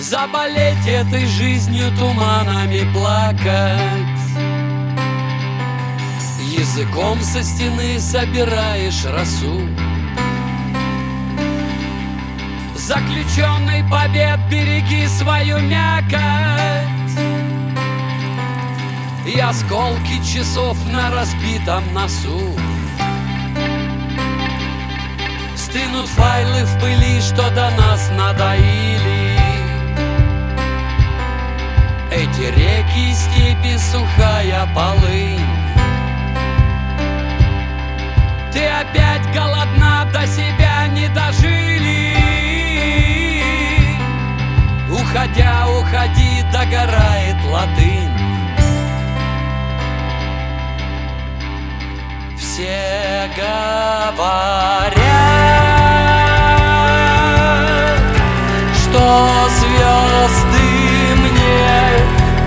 Заболеть этой жизнью, туманами плакать, языком со стены собираешь росу. Заключенный побед, береги свою мякоть и осколки часов на разбитом носу. Стынут файлы в пыли, что до нас надоили. Эти реки, степи, сухая полынь. Ты опять голодна, до себя не дожили. Уходя, уходи, догорает латынь. Все говорят, что звезды мне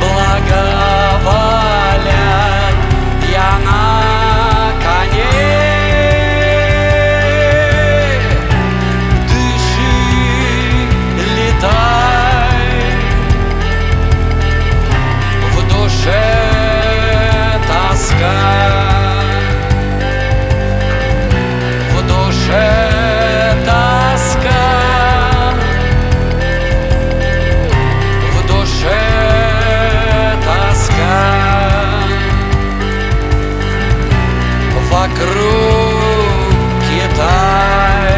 благоволят. Я на коне. Дыши, летай. В душе тоска. В душе тоска. В душе тоска. Вокруг Китай.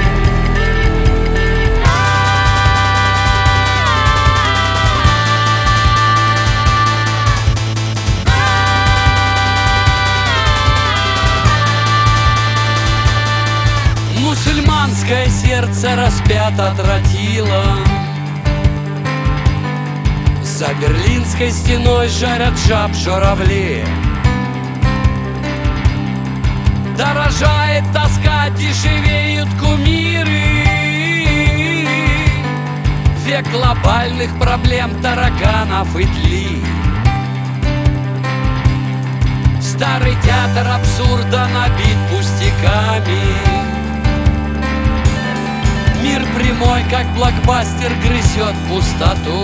Мусульманское сердце распято тротила. За Берлинской стеной жарят жаб журавли. Дорожает тоска, дешевеют кумиры. Век глобальных проблем, тараганов и тли. Старый театр абсурда набит пустяками. Мир прямой, как блокбастер, грызет пустоту.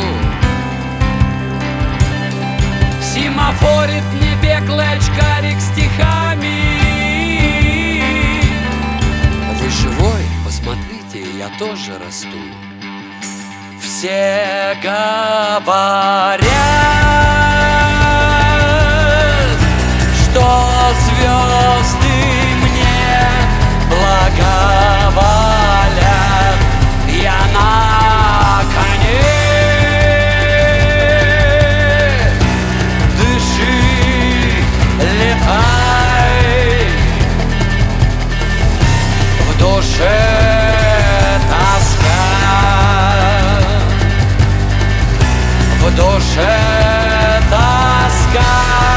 Семафорит мне беглый очкарик стихами. Вы живой? Посмотрите, я тоже расту. Все говорят, что звезды мне благоволят. Я на коне. Дыши, летай. В душе тоска. В душе тоска.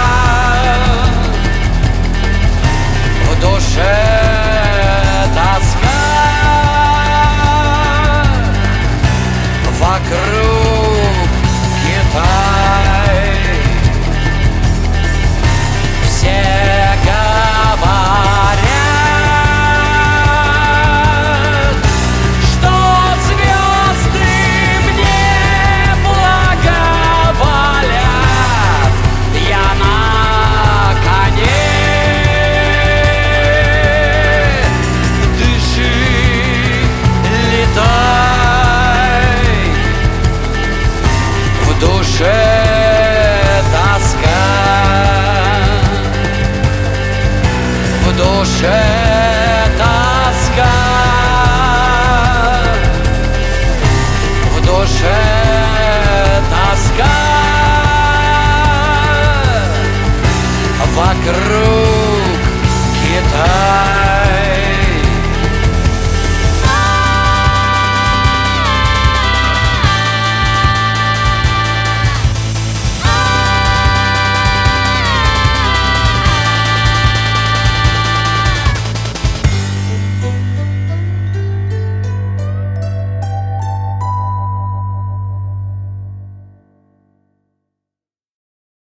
В душе тоска. Вокруг Китай. Все говорят, что звезды мне благоволят. Я на коне. Дыши, летай. В душе тоска. В душе